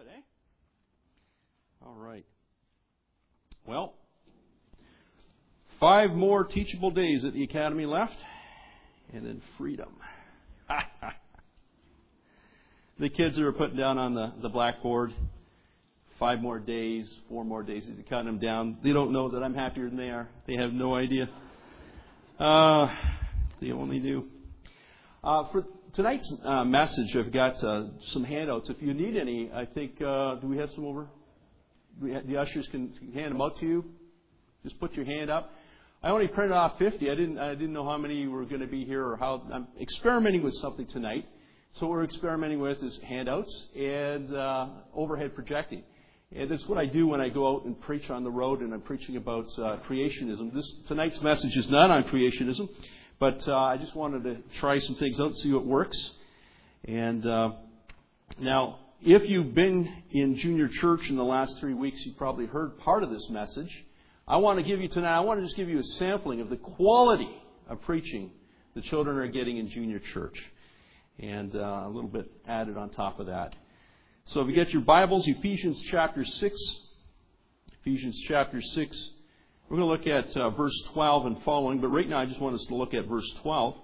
Good, eh? All right. Well, 5 more teachable days at the Academy left, and then freedom. The kids are putting down on the blackboard 5 more days, 4 more days. They're counting them down. They don't know that I'm happier than they are. They have no idea. They only do. For tonight's message, I've got some handouts. If you need any, I think, do we have some over? The ushers can hand them out to you. Just put your hand up. I only printed off 50. I didn't know how many were going to be here or how. I'm experimenting with something tonight. So what we're experimenting with is handouts and overhead projecting. And that's what I do when I go out and preach on the road and I'm preaching about creationism. Tonight's message is not on creationism, but I just wanted to try some things out, see what works. And now, if you've been in junior church in the last 3 weeks, you've probably heard part of this message. I want to just give you a sampling of the quality of preaching the children are getting in junior church. And a little bit added on top of that. So if you get your Bibles, Ephesians chapter 6. Ephesians chapter 6. We're going to look at verse 12 and following. But right now I just want us to look at verse 12.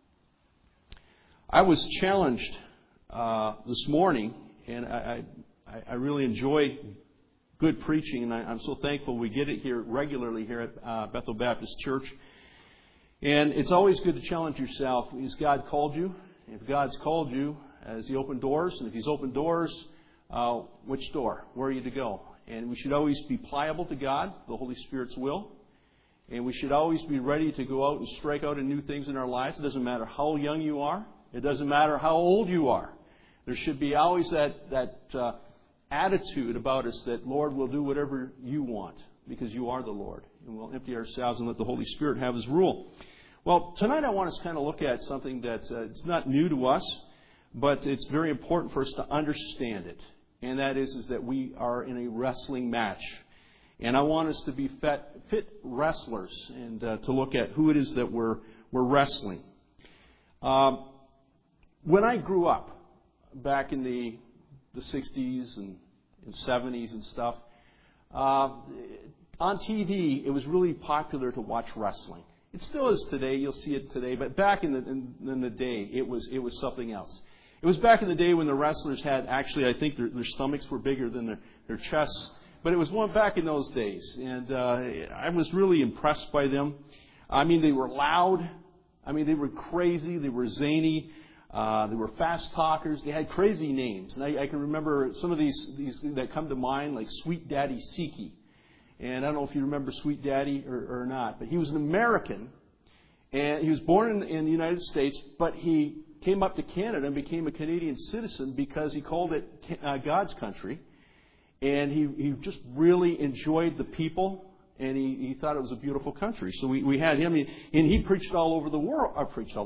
I was challenged this morning, and I really enjoy good preaching. And I'm so thankful we get it here regularly here at Bethel Baptist Church. And it's always good to challenge yourself. Has God called you? If God's called you, has He opened doors? And if He's opened doors, which door? Where are you to go? And we should always be pliable to God, the Holy Spirit's will. And we should always be ready to go out and strike out in new things in our lives. It doesn't matter how young you are. It doesn't matter how old you are. There should be always that attitude about us that, Lord, we'll do whatever you want because you are the Lord. And we'll empty ourselves and let the Holy Spirit have His rule. Well, tonight I want us to kind of look at something that's it's not new to us, but it's very important for us to understand it. And that is that we are in a wrestling match. And I want us to be fit wrestlers and to look at who it is that we're wrestling. When I grew up, back in the 60s and 70s and stuff, on TV it was really popular to watch wrestling. It still is today. You'll see it today. But back in the day, it was something else. It was back in the day when the wrestlers had, actually, I think their stomachs were bigger than their chests. But it was one back in those days. And I was really impressed by them. I mean, they were loud. I mean, they were crazy. They were zany. They were fast talkers. They had crazy names. And I can remember some of these that come to mind, like Sweet Daddy Siki. And I don't know if you remember Sweet Daddy or not, but he was an American, and he was born in the United States, but he came up to Canada and became a Canadian citizen because he called it God's country, and he just really enjoyed the people, and he thought it was a beautiful country. So we had him, and he preached all over the world.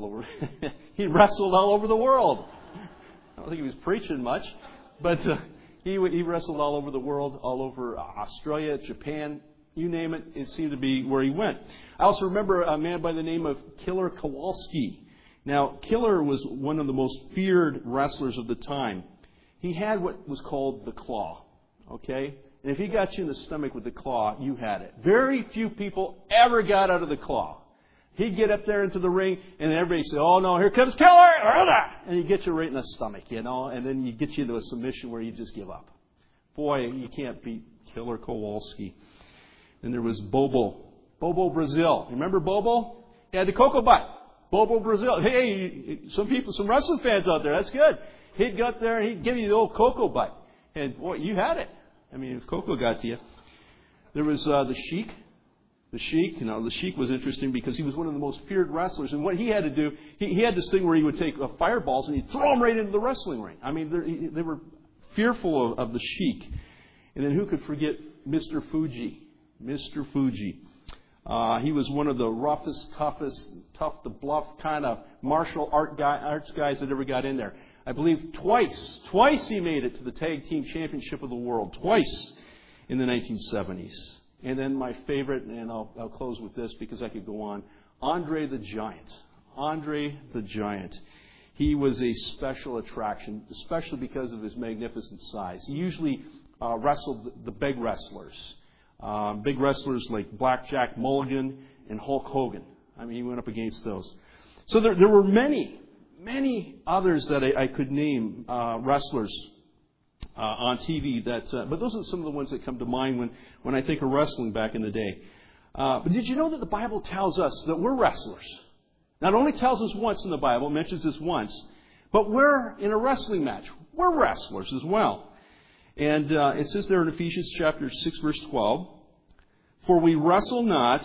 He wrestled all over the world. I don't think he was preaching much, but... He wrestled all over the world, all over Australia, Japan, you name it. It seemed to be where he went. I also remember a man by the name of Killer Kowalski. Now, Killer was one of the most feared wrestlers of the time. He had what was called the claw, okay? And if he got you in the stomach with the claw, you had it. Very few people ever got out of the claw. He'd get up there into the ring, and everybody say, "Oh no, here comes Killer!" And he'd get you right in the stomach, and then he'd get you into a submission where you just give up. Boy, you can't beat Killer Kowalski. Then there was Bobo Brazil. Remember Bobo? He had the cocoa butt. Bobo Brazil. Hey, some wrestling fans out there, that's good. He'd go up there and he'd give you the old cocoa butt. And boy, you had it. I mean, if cocoa got to you. There was the Sheik. The Sheik was interesting because he was one of the most feared wrestlers. And what he had to do, he had this thing where he would take fireballs and he'd throw them right into the wrestling ring. I mean, they were fearful of the Sheik. And then who could forget Mr. Fuji? Mr. Fuji. He was one of the roughest, toughest, tough to bluff kind of martial arts guys that ever got in there. I believe twice he made it to the Tag Team Championship of the World. Twice in the 1970s. And then my favorite, and I'll close with this because I could go on, Andre the Giant. Andre the Giant. he was a special attraction, especially because of his magnificent size. He usually wrestled the big wrestlers. Big wrestlers like Blackjack Mulligan and Hulk Hogan. I mean, he went up against those. So there were many others that I could name, wrestlers on TV. But those are some of the ones that come to mind when I think of wrestling back in the day. But did you know that the Bible tells us that we're wrestlers? Not only tells us once in the Bible, mentions this once, but we're in a wrestling match. We're wrestlers as well. And it says there in Ephesians chapter 6, verse 12, "For we wrestle not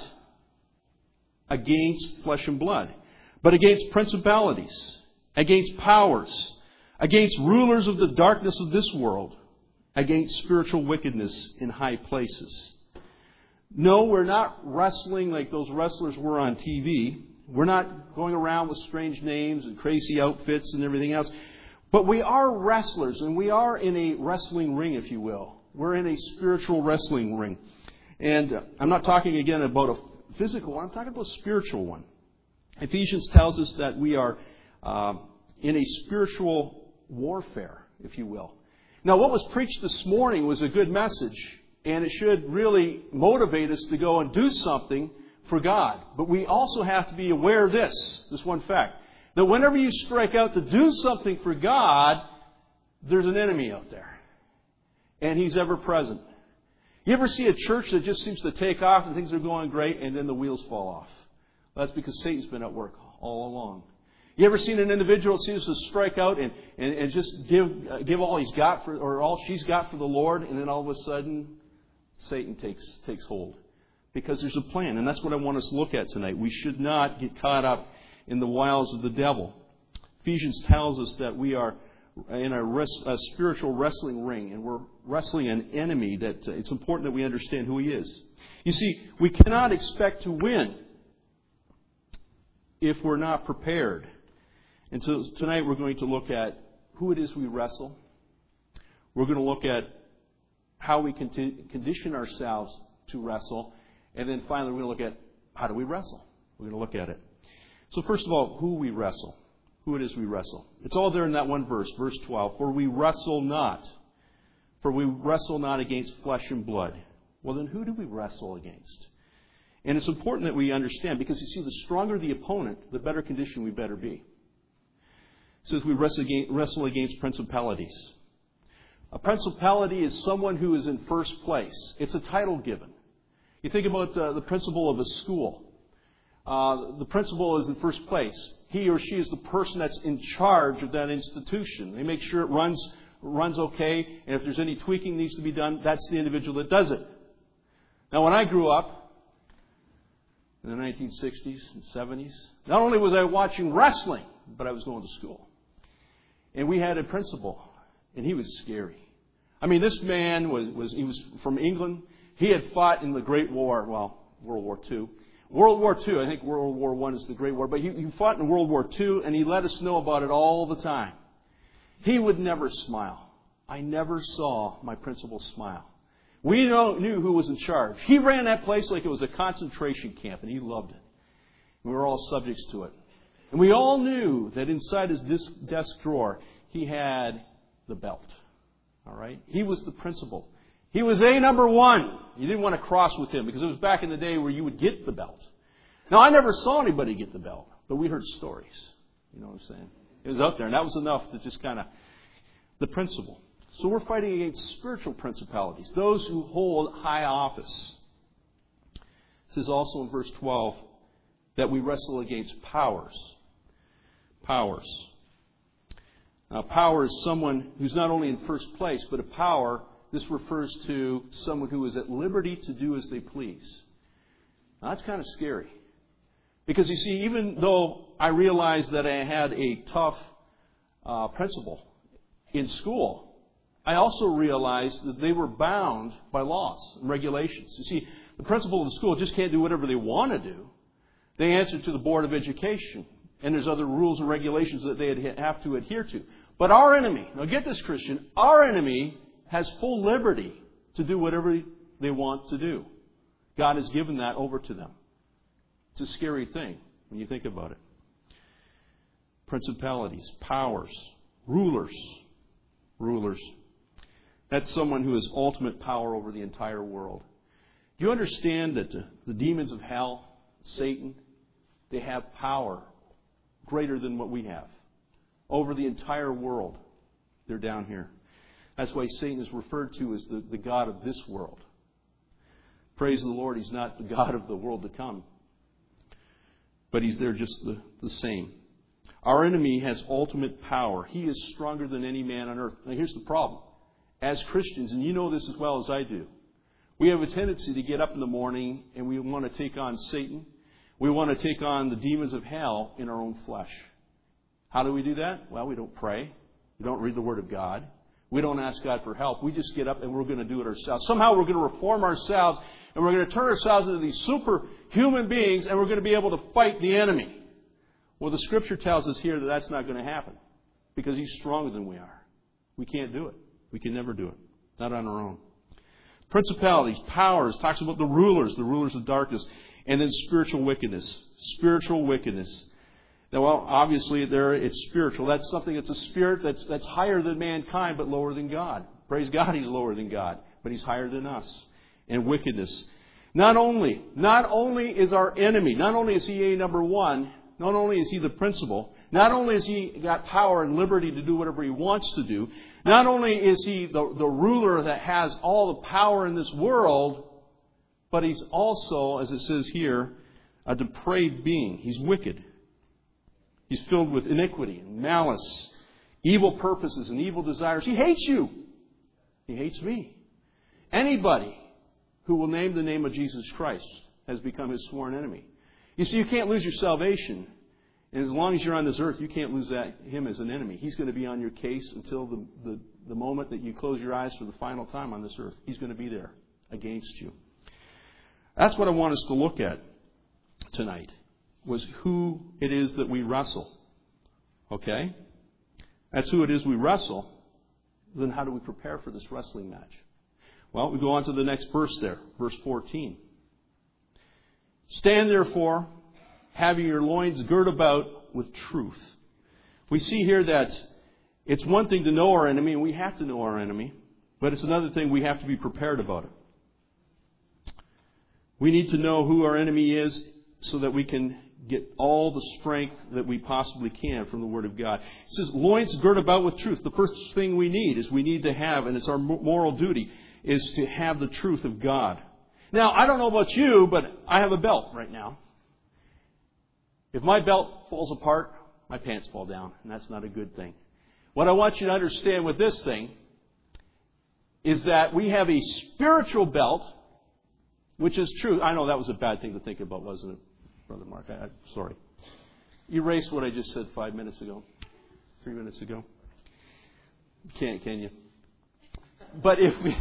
against flesh and blood, but against principalities, against powers, against rulers of the darkness of this world, against spiritual wickedness in high places." No, we're not wrestling like those wrestlers were on TV. We're not going around with strange names and crazy outfits and everything else. But we are wrestlers, and we are in a wrestling ring, if you will. We're in a spiritual wrestling ring. And I'm not talking again about a physical one. I'm talking about a spiritual one. Ephesians tells us that we are in a spiritual warfare, if you will. Now, what was preached this morning was a good message, and it should really motivate us to go and do something for God. But we also have to be aware of this one fact, that whenever you strike out to do something for God, there's an enemy out there. And he's ever present. You ever see a church that just seems to take off and things are going great and then the wheels fall off? That's because Satan's been at work all along. You ever seen an individual that seems to strike out and just give all he's got or all she's got for the Lord, and then all of a sudden Satan takes hold? Because there's a plan, and that's what I want us to look at tonight. We should not get caught up in the wiles of the devil. Ephesians tells us that we are in a spiritual wrestling ring, and we're wrestling an enemy that it's important that we understand who he is. You see, we cannot expect to win if we're not prepared. And so tonight we're going to look at who it is we wrestle. We're going to look at how we condition ourselves to wrestle. And then finally, we're going to look at how do we wrestle. We're going to look at it. So first of all, who we wrestle. Who it is we wrestle. It's all there in that one verse, verse 12. For we wrestle not. For we wrestle not against flesh and blood. Well, then who do we wrestle against? And it's important that we understand, because you see, the stronger the opponent, the better condition we better be. It says we wrestle against principalities. A principality is someone who is in first place. It's a title given. You think about the principal of a school. The principal is in first place. He or she is the person that's in charge of that institution. They make sure it runs okay, and if there's any tweaking needs to be done, that's the individual that does it. Now, when I grew up in the 1960s and 70s, not only was I watching wrestling, but I was going to school. And we had a principal, and he was scary. I mean, this man was from England. He had fought in the Great War, World War II. World War II, I think World War I is the Great War, but he fought in World War II, and he let us know about it all the time. He would never smile. I never saw my principal smile. We knew who was in charge. He ran that place like it was a concentration camp, and he loved it. We were all subjects to it. And we all knew that inside his desk drawer, he had the belt. All right? He was the principal. He was A number one. You didn't want to cross with him because it was back in the day where you would get the belt. Now, I never saw anybody get the belt, but we heard stories. You know what I'm saying? It was out there, and that was enough to just kind of the principle. So we're fighting against spiritual principalities, those who hold high office. It says also in verse 12 that we wrestle against powers. Powers. Now, power is someone who's not only in first place, but a power. This refers to someone who is at liberty to do as they please. Now, that's kind of scary. Because you see, even though I realized that I had a tough principal in school, I also realized that they were bound by laws and regulations. You see, the principal of the school just can't do whatever they want to do. They answer to the Board of Education. And there's other rules and regulations that they have to adhere to. But our enemy, now get this, Christian, our enemy has full liberty to do whatever they want to do. God has given that over to them. It's a scary thing when you think about it. principalities, powers, rulers. Rulers. That's someone who has ultimate power over the entire world. Do you understand that the demons of hell, Satan, they have power greater than what we have over the entire world? They're down here. That's why Satan is referred to as the god of this world. Praise the Lord, he's not the God of the world to come. But he's there just the same. Our enemy has ultimate power. He is stronger than any man on earth. Now here's the problem. As Christians, and you know this as well as I do, we have a tendency to get up in the morning and we want to take on Satan. We want to take on the demons of hell in our own flesh. How do we do that? Well, we don't pray. We don't read the Word of God. We don't ask God for help. We just get up and we're going to do it ourselves. Somehow we're going to reform ourselves and we're going to turn ourselves into these superhuman beings and we're going to be able to fight the enemy. Well, the Scripture tells us here that that's not going to happen because he's stronger than we are. We can't do it. We can never do it. Not on our own. Principalities, powers, talks about the rulers of darkness, and then spiritual wickedness. Spiritual wickedness. Now, well, obviously, there it's spiritual. That's something that's a spirit that's higher than mankind, but lower than God. Praise God, he's lower than God, but he's higher than us. And wickedness. Not only is our enemy, not only is he number one, not only is he the principal, not only has he got power and liberty to do whatever he wants to do, not only is he the ruler that has all the power in this world, but he's also, as it says here, a depraved being. He's wicked. He's filled with iniquity and malice, evil purposes and evil desires. He hates you. He hates me. Anybody who will name the name of Jesus Christ has become his sworn enemy. You see, you can't lose your salvation. And as long as you're on this earth, you can't lose him as an enemy. He's going to be on your case until the moment that you close your eyes for the final time on this earth. He's going to be there against you. That's what I want us to look at tonight, was who it is that we wrestle. Okay? That's who it is we wrestle. Then how do we prepare for this wrestling match? Well, we go on to the next verse there, verse 14. Stand therefore, having your loins girt about with truth. We see here that it's one thing to know our enemy, and we have to know our enemy, but it's another thing we have to be prepared about it. We need to know who our enemy is so that we can get all the strength that we possibly can from the Word of God. It says, loins girt about with truth. The first thing we need to have, and it's our moral duty, is to have the truth of God. Now, I don't know about you, but I have a belt right now. If my belt falls apart, my pants fall down, and that's not a good thing. What I want you to understand with this thing is that we have a spiritual belt, which is true. I know that was a bad thing to think about, wasn't it, Brother Mark? I'm sorry. Erase what I just said 5 minutes ago, 3 minutes ago. Can't, can you? But if we...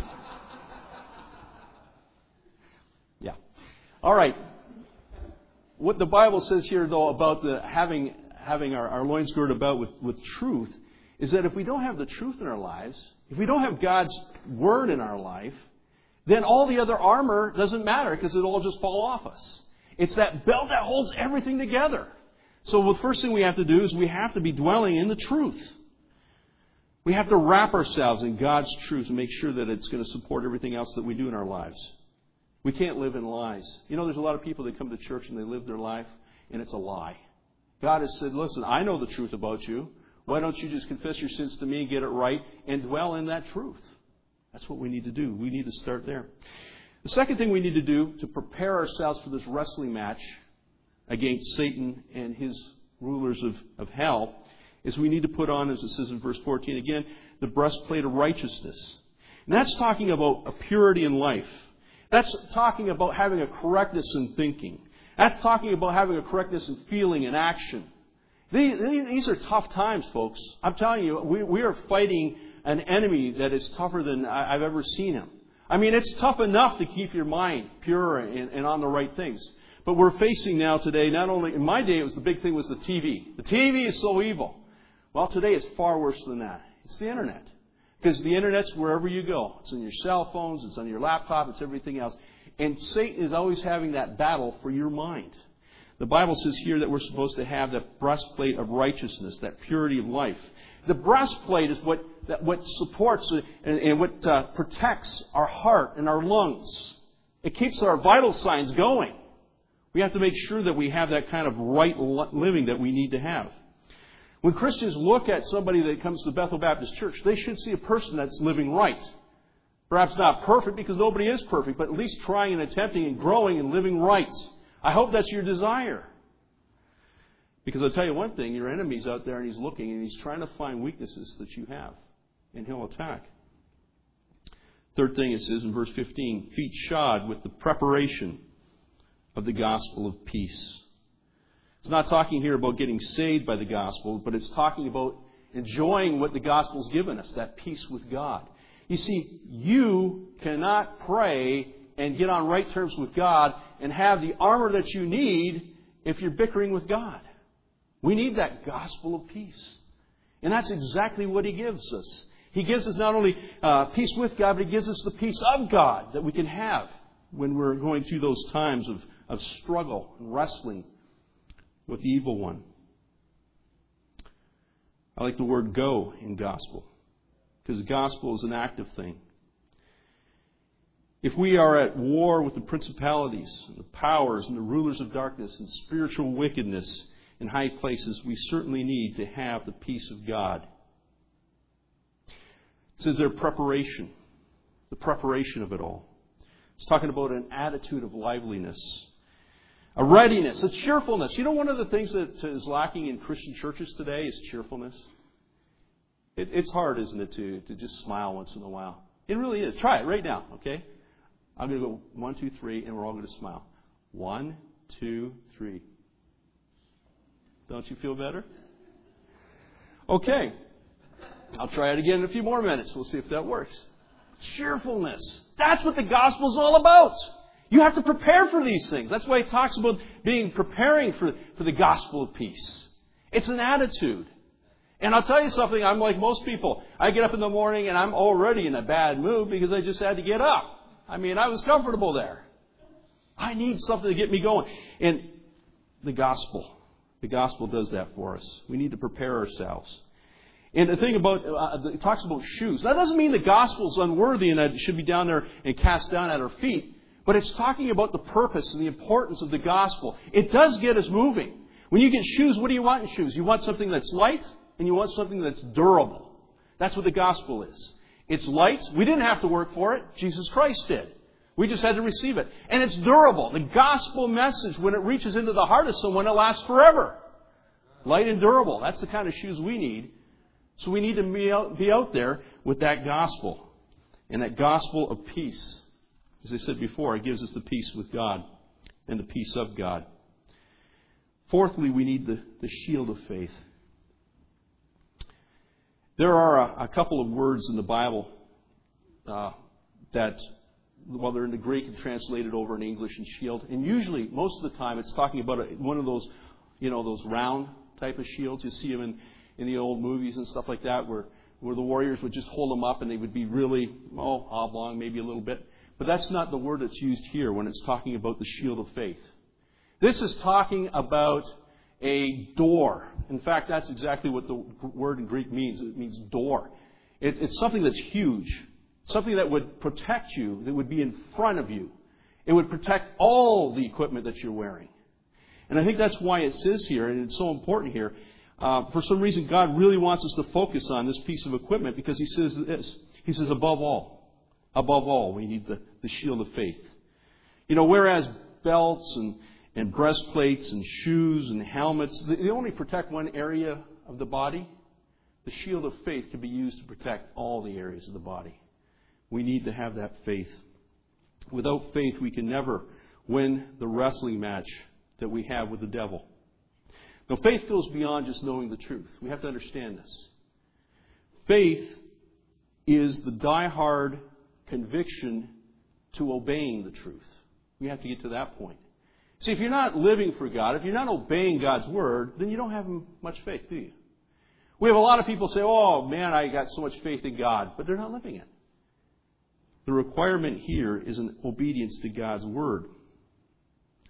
Yeah. All right. What the Bible says here, though, about having our loins girded about with truth, is that if we don't have the truth in our lives, if we don't have God's Word in our life, then all the other armor doesn't matter because it'll all just fall off us. It's that belt that holds everything together. So the first thing we have to do is we have to be dwelling in the truth. We have to wrap ourselves in God's truth and make sure that it's going to support everything else that we do in our lives. We can't live in lies. You know, there's a lot of people that come to church and they live their life, and it's a lie. God has said, listen, I know the truth about you. Why don't you just confess your sins to me, get it right, and dwell in that truth? That's what we need to do. We need to start there. The second thing we need to do to prepare ourselves for this wrestling match against Satan and his rulers of hell is we need to put on, as it says in verse 14 again, the breastplate of righteousness. And that's talking about a purity in life. That's talking about having a correctness in thinking. That's talking about having a correctness in feeling and action. These are tough times, folks. I'm telling you, we are fighting an enemy that is tougher than I've ever seen him. I mean, it's tough enough to keep your mind pure and on the right things. But we're facing now today, not only, in my day, it was the big thing was the TV. The TV is so evil. Well, today it's far worse than that. It's the Internet. Because the Internet's wherever you go. It's on your cell phones, it's on your laptop, it's everything else. And Satan is always having that battle for your mind. The Bible says here that we're supposed to have that breastplate of righteousness, that purity of life. The breastplate is what supports and what protects our heart and our lungs. It keeps our vital signs going. We have to make sure that we have that kind of right living that we need to have. When Christians look at somebody that comes to Bethel Baptist Church, they should see a person that's living right. Perhaps not perfect, because nobody is perfect, but at least trying and attempting and growing and living right. I hope that's your desire. Because I'll tell you one thing, your enemy's out there and he's looking and he's trying to find weaknesses that you have. And he'll attack. Third thing it says in verse 15, feet shod with the preparation of the gospel of peace. It's not talking here about getting saved by the gospel, but it's talking about enjoying what the gospel's given us, that peace with God. You see, you cannot pray and get on right terms with God and have the armor that you need if you're bickering with God. We need that gospel of peace. And that's exactly what He gives us. He gives us not only peace with God, but He gives us the peace of God that we can have when we're going through those times of struggle and wrestling with the evil one. I like the word go in gospel, because the gospel is an active thing. If we are at war with the principalities, and the powers, and the rulers of darkness, and spiritual wickedness in high places, we certainly need to have the peace of God. It says there preparation, the preparation of it all. It's talking about an attitude of liveliness, a readiness, a cheerfulness. You know, one of the things that is lacking in Christian churches today is cheerfulness. It's hard, isn't it, to just smile once in a while? It really is. Try it right now, okay? I'm going to go 1, 2, 3, and we're all going to smile. 1, 2, 3. Don't you feel better? Okay. I'll try it again in a few more minutes. We'll see if that works. Cheerfulness. That's what the gospel is all about. You have to prepare for these things. That's why it talks about preparing for the gospel of peace. It's an attitude. And I'll tell you something, I'm like most people. I get up in the morning and I'm already in a bad mood because I just had to get up. I mean, I was comfortable there. I need something to get me going. And the gospel does that for us. We need to prepare ourselves. And the thing about, it talks about shoes. That doesn't mean the gospel is unworthy and that it should be down there and cast down at our feet. But it's talking about the purpose and the importance of the gospel. It does get us moving. When you get shoes, what do you want in shoes? You want something that's light and you want something that's durable. That's what the gospel is. It's light. We didn't have to work for it. Jesus Christ did. We just had to receive it. And it's durable. The gospel message, when it reaches into the heart of someone, it lasts forever. Light and durable. That's the kind of shoes we need. So we need to be out there with that gospel. And that gospel of peace. As I said before, it gives us the peace with God and the peace of God. Fourthly, we need the shield of faith. There are a couple of words in the Bible that, well, they're in the Greek and translated over in English and shield. And usually, most of the time, it's talking about one of those, those round type of shields. You see them in the old movies and stuff like that, where the warriors would just hold them up and they would be really, oblong, maybe a little bit. But that's not the word that's used here when it's talking about the shield of faith. This is talking about a door. In fact, that's exactly what the word in Greek means. It means door. It's something that's huge. Something that would protect you, that would be in front of you. It would protect all the equipment that you're wearing. And I think that's why it says here, and it's so important here. For some reason, God really wants us to focus on this piece of equipment because He says this. He says, above all, we need the shield of faith. Whereas belts and breastplates and shoes and helmets, they only protect one area of the body. The shield of faith can be used to protect all the areas of the body. We need to have that faith. Without faith, we can never win the wrestling match that we have with the devil. Now, faith goes beyond just knowing the truth. We have to understand this. Faith is the die-hard conviction to obeying the truth. We have to get to that point. See, if you're not living for God, if you're not obeying God's Word, then you don't have much faith, do you? We have a lot of people say, oh, man, I got so much faith in God, but they're not living it. The requirement here is an obedience to God's Word.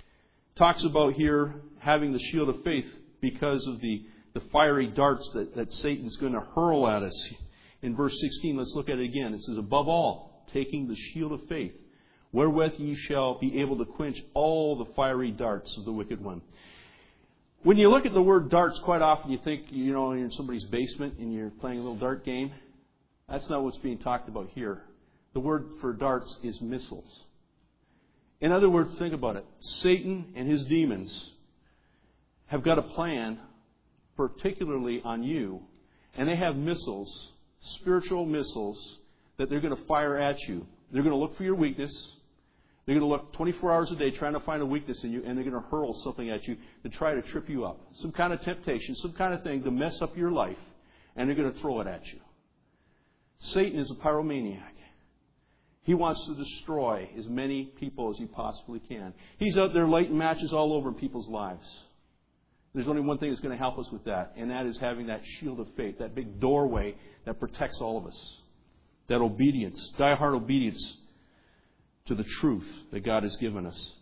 Talks about here having the shield of faith because of the fiery darts that Satan's going to hurl at us. In verse 16, let's look at it again. It says, above all, taking the shield of faith, wherewith ye shall be able to quench all the fiery darts of the wicked one. When you look at the word darts, quite often you think, you're in somebody's basement and you're playing a little dart game. That's not what's being talked about here. The word for darts is missiles. In other words, think about it. Satan and his demons have got a plan, particularly on you, and they have missiles, spiritual missiles, that they're going to fire at you. They're going to look for your weakness. They're going to look 24 hours a day trying to find a weakness in you, and they're going to hurl something at you to try to trip you up. Some kind of temptation, some kind of thing to mess up your life, and they're going to throw it at you. Satan is a pyromaniac. He wants to destroy as many people as he possibly can. He's out there lighting matches all over people's lives. There's only one thing that's going to help us with that, and that is having that shield of faith, that big doorway that protects all of us. That obedience, die-hard obedience to the truth that God has given us.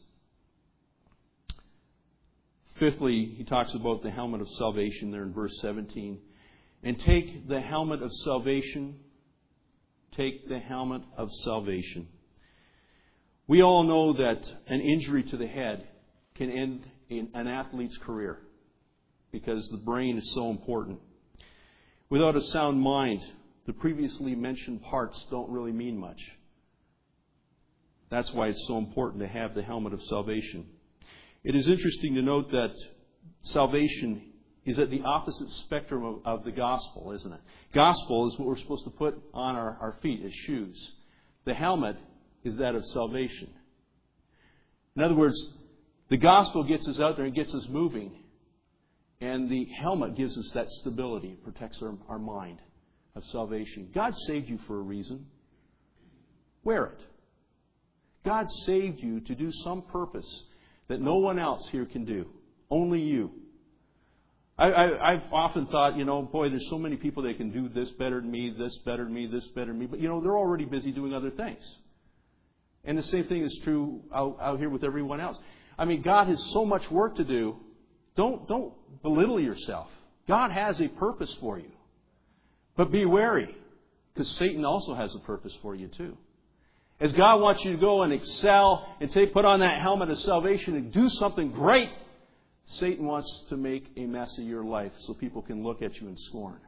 Fifthly, he talks about the helmet of salvation there in verse 17. And take the helmet of salvation. Take the helmet of salvation. We all know that an injury to the head can end in an athlete's career because the brain is so important. Without a sound mind, the previously mentioned parts don't really mean much. That's why it's so important to have the helmet of salvation. It is interesting to note that salvation is at the opposite spectrum of the gospel, isn't it? Gospel is what we're supposed to put on our feet as shoes. The helmet is that of salvation. In other words, the gospel gets us out there and gets us moving. And the helmet gives us that stability, protects our mind of salvation. God saved you for a reason. Wear it. God saved you to do some purpose that no one else here can do. Only you. I've often thought, boy, there's so many people that can do this better than me, this better than me, this better than me. But, they're already busy doing other things. And the same thing is true out here with everyone else. I mean, God has so much work to do. Don't belittle yourself. God has a purpose for you. But be wary, because Satan also has a purpose for you too. As God wants you to go and excel and put on that helmet of salvation and do something great, Satan wants to make a mess of your life so people can look at you in scorn.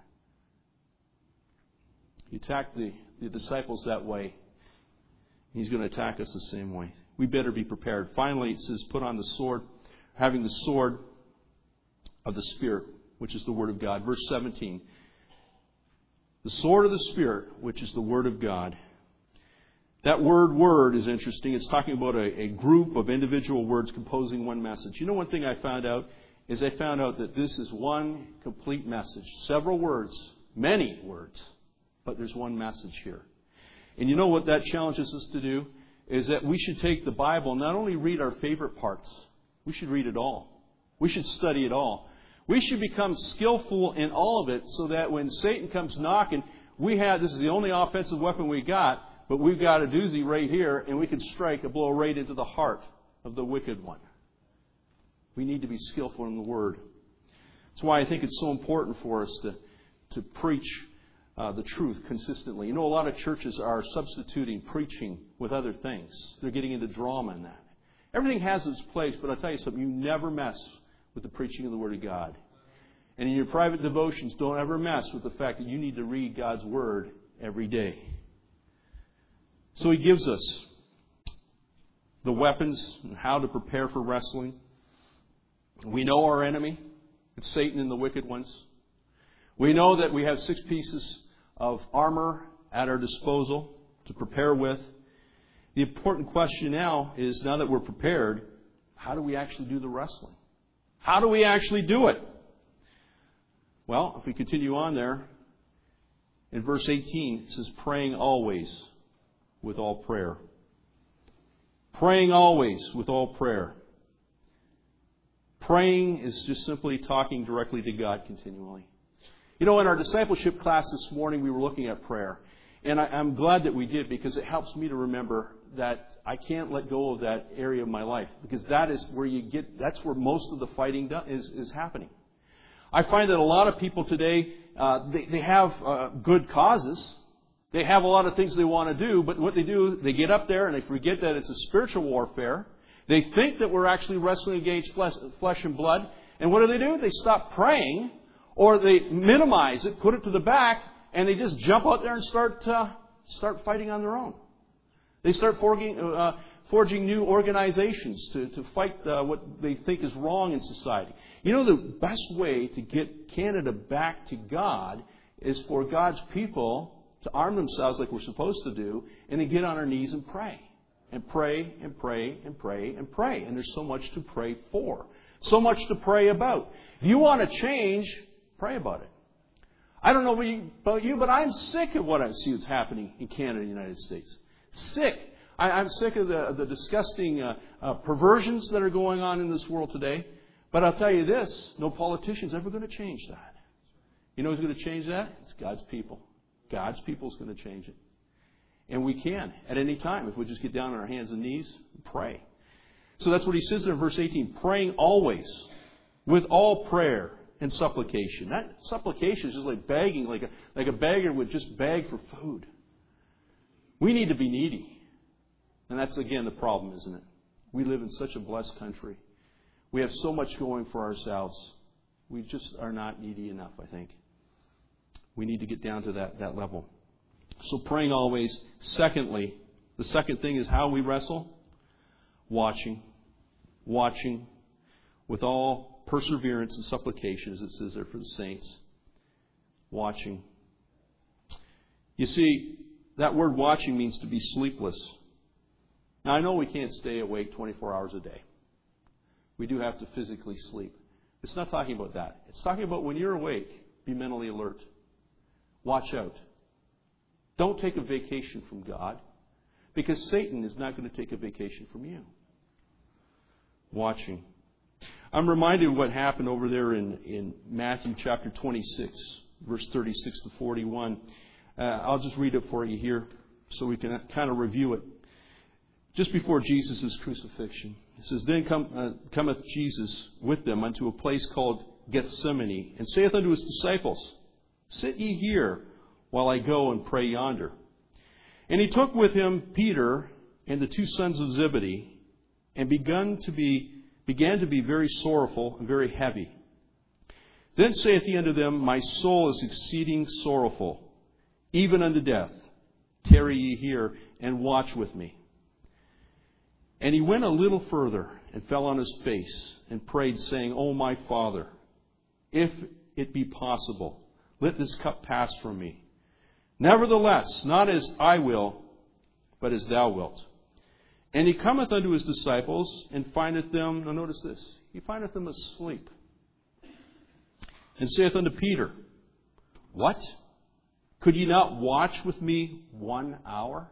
He attacked the disciples that way. He's going to attack us the same way. We better be prepared. Finally, it says, put on the sword, having the sword of the Spirit, which is the Word of God. Verse 17. The sword of the Spirit, which is the Word of God. That word is interesting. It's talking about a group of individual words composing one message. One thing I found out is I found out that this is one complete message. Several words, many words, but there's one message here. And you know what that challenges us to do? Is that we should take the Bible, not only read our favorite parts, we should read it all. We should study it all. We should become skillful in all of it so that when Satan comes knocking, this is the only offensive weapon we got, but we've got a doozy right here, and we can strike a blow right into the heart of the wicked one. We need to be skillful in the Word. That's why I think it's so important for us to preach the truth consistently. A lot of churches are substituting preaching with other things. They're getting into drama in that. Everything has its place, but I'll tell you something. You never mess with the preaching of the Word of God. And in your private devotions, don't ever mess with the fact that you need to read God's Word every day. So He gives us the weapons and how to prepare for wrestling. We know our enemy. It's Satan and the wicked ones. We know that we have 6 pieces of armor at our disposal to prepare with. The important question now is, now that we're prepared, how do we actually do the wrestling? How do we actually do it? Well, if we continue on there, in verse 18, it says, praying always with all prayer. Praying always with all prayer. Praying is just simply talking directly to God continually. In our discipleship class this morning, we were looking at prayer. And I'm glad that we did, because it helps me to remember that I can't let go of that area of my life, because that's where most of the fighting is happening. I find that a lot of people today, they have good causes. They have a lot of things they want to do, but what they do, they get up there and they forget that it's a spiritual warfare. They think that we're actually wrestling against flesh and blood. And what do? They stop praying, or they minimize it, put it to the back, and they just jump out there and start fighting on their own. They start forging new organizations to fight what they think is wrong in society. You know, the best way to get Canada back to God is for God's people to arm themselves like we're supposed to do, and to get on our knees and pray. And pray, and pray, and pray, and pray. And there's so much to pray for. So much to pray about. If you want to change, pray about it. I don't know about you, but I'm sick of what I see that's happening in Canada and the United States. Sick. I'm sick of the disgusting perversions that are going on in this world today. But I'll tell you this, no politician's ever going to change that. You know who's going to change that? It's God's people. God's people is going to change it. And we can, at any time, if we just get down on our hands and knees and pray. So that's what he says there in verse 18. Praying always, with all prayer and supplication. That supplication is just like begging, like a beggar would just beg for food. We need to be needy. And that's, again, the problem, isn't it? We live in such a blessed country. We have so much going for ourselves. We just are not needy enough, I think. We need to get down to that level. So praying always. Secondly, the second thing is how we wrestle. Watching. Watching with all perseverance and supplication, as it says there for the saints. Watching. You see, that word watching means to be sleepless. Now, I know we can't stay awake 24 hours a day. We do have to physically sleep. It's not talking about that. It's talking about when you're awake, be mentally alert. Watch out. Don't take a vacation from God, because Satan is not going to take a vacation from you. Watching. I'm reminded of what happened over there in Matthew chapter 26, verse 36 to 41. I'll just read it for you here so we can kind of review it. Just before Jesus' crucifixion, it says, Then cometh Jesus with them unto a place called Gethsemane, and saith unto his disciples, Sit ye here, while I go and pray yonder. And he took with him Peter and the two sons of Zebedee, and began to be very sorrowful and very heavy. Then saith he unto them, My soul is exceeding sorrowful, even unto death. Tarry ye here, and watch with me. And he went a little further, and fell on his face, and prayed, saying, O my Father, if it be possible, let this cup pass from me. Nevertheless, not as I will, but as thou wilt. And he cometh unto his disciples, and findeth them, now notice this, he findeth them asleep. And saith unto Peter, What? Could ye not watch with me 1 hour?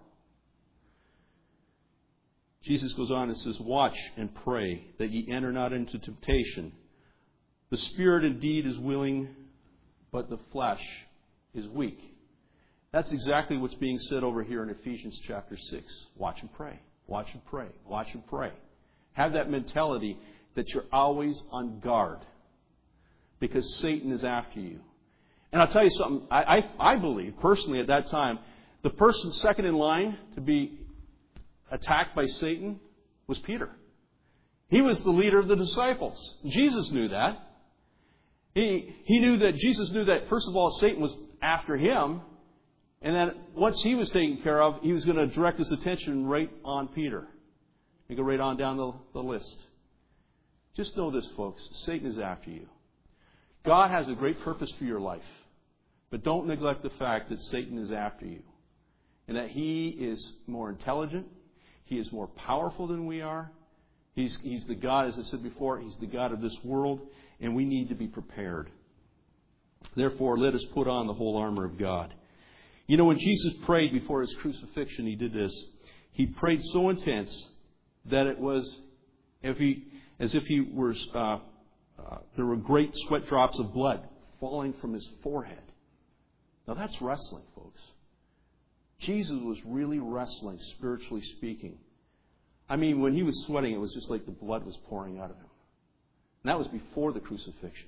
Jesus goes on and says, Watch and pray, that ye enter not into temptation. The spirit indeed is willing, but the flesh is weak. That's exactly what's being said over here in Ephesians chapter 6. Watch and pray. Watch and pray. Watch and pray. Have that mentality that you're always on guard, because Satan is after you. And I'll tell you something. I believe, personally, at that time, the person second in line to be attacked by Satan was Peter. He was the leader of the disciples. Jesus knew that. He knew that Jesus knew that, first of all, Satan was after him. And then once he was taken care of, he was going to direct his attention right on Peter. And go right on down the list. Just know this, folks. Satan is after you. God has a great purpose for your life. But don't neglect the fact that Satan is after you. And that he is more intelligent. He is more powerful than we are. He's the God, as I said before, he's the God of this world. And we need to be prepared. Therefore, let us put on the whole armor of God. You know, when Jesus prayed before his crucifixion, he did this. He prayed so intense that it was as if he were, there were great sweat drops of blood falling from his forehead. Now that's wrestling, folks. Jesus was really wrestling, spiritually speaking. I mean, when he was sweating, it was just like the blood was pouring out of him. And that was before the crucifixion.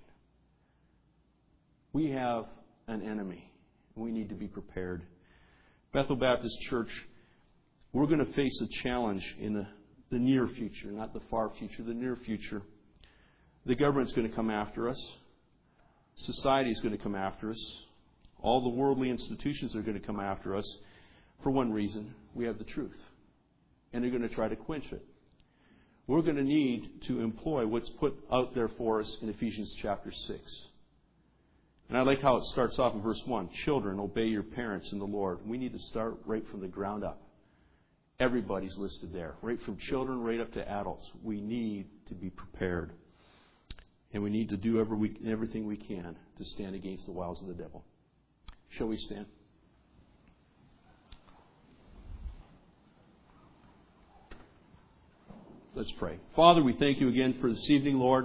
We have an enemy. We need to be prepared. Bethel Baptist Church, we're going to face a challenge in the near future, not the far future, the near future. The government's going to come after us. Society is going to come after us. All the worldly institutions are going to come after us for one reason. We have the truth. And they're going to try to quench it. We're going to need to employ what's put out there for us in Ephesians chapter 6. And I like how it starts off in verse 1. Children, obey your parents in the Lord. We need to start right from the ground up. Everybody's listed there. Right from children right up to adults. We need to be prepared. And we need to do everything we can to stand against the wiles of the devil. Shall we stand? Let's pray. Father, we thank you again for this evening, Lord.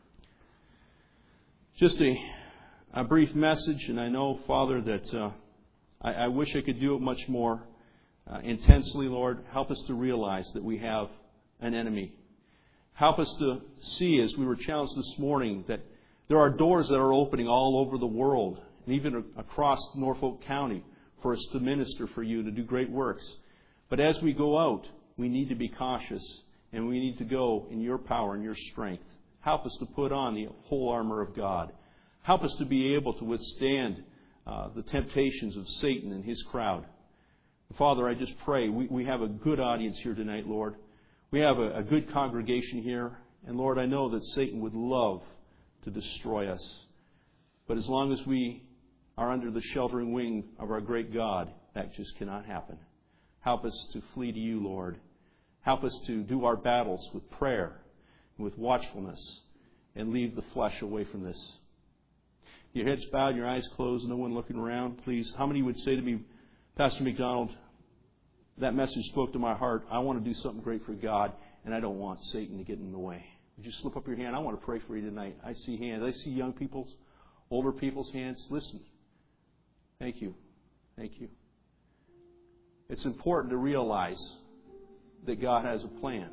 Just a brief message, and I know, Father, that I wish I could do it much more intensely, Lord. Help us to realize that we have an enemy. Help us to see, as we were challenged this morning, that there are doors that are opening all over the world, and even across Norfolk County, for us to minister for you, to do great works. But as we go out, we need to be cautious, and we need to go in your power and your strength. Help us to put on the whole armor of God. Help us to be able to withstand the temptations of Satan and his crowd. Father, I just pray, we have a good audience here tonight, Lord. We have a good congregation here. And Lord, I know that Satan would love to destroy us. But as long as we are under the sheltering wing of our great God, that just cannot happen. Help us to flee to you, Lord. Help us to do our battles with prayer and with watchfulness and leave the flesh away from this. Your heads bowed, your eyes closed, no one looking around, please. How many would say to me, Pastor McDonald, that message spoke to my heart. I want to do something great for God, and I don't want Satan to get in the way. Would you slip up your hand? I want to pray for you tonight. I see hands. I see young people's, older people's hands. Listen. Thank you. Thank you. It's important to realize that God has a plan,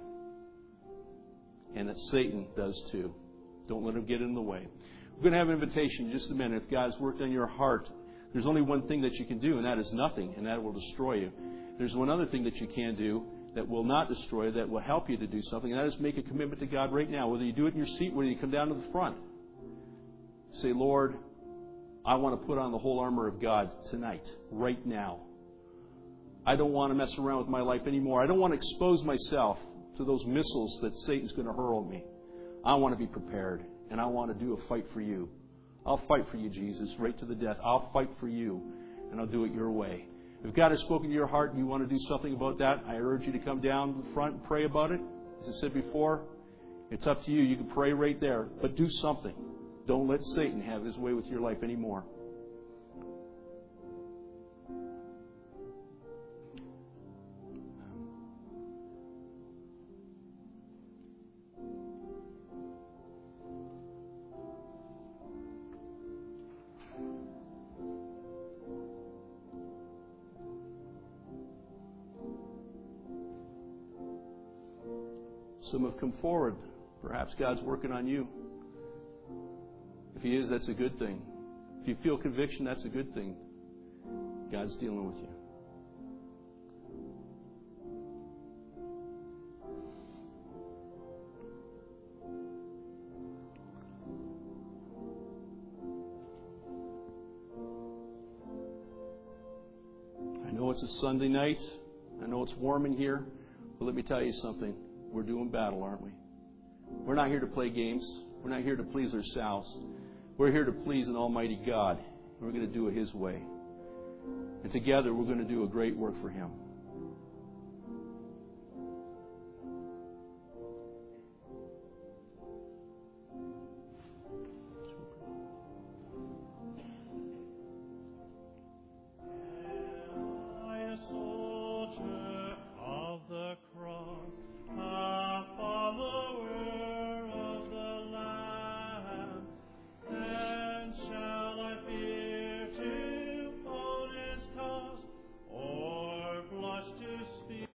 and that Satan does too. Don't let him get in the way. We're going to have an invitation in just a minute. If God's worked on your heart, there's only one thing that you can do, and that is nothing, and that will destroy you. There's one other thing that you can do that will not destroy you, that will help you to do something, and that is make a commitment to God right now. Whether you do it in your seat, whether you come down to the front. Say, Lord, I want to put on the whole armor of God tonight, right now. I don't want to mess around with my life anymore. I don't want to expose myself to those missiles that Satan's going to hurl at me. I want to be prepared, and I want to do a fight for you. I'll fight for you, Jesus, right to the death. I'll fight for you, and I'll do it your way. If God has spoken to your heart and you want to do something about that, I urge you to come down to the front and pray about it. As I said before, it's up to you. You can pray right there, but do something. Don't let Satan have his way with your life anymore. Some have come forward. Perhaps God's working on you. If He is, that's a good thing. If you feel conviction, that's a good thing. God's dealing with you. I know it's a Sunday night. I know it's warm in here. But let me tell you something. We're doing battle, aren't we? We're not here to play games. We're not here to please ourselves. We're here to please an almighty God. We're going to do it His way. And together we're going to do a great work for Him.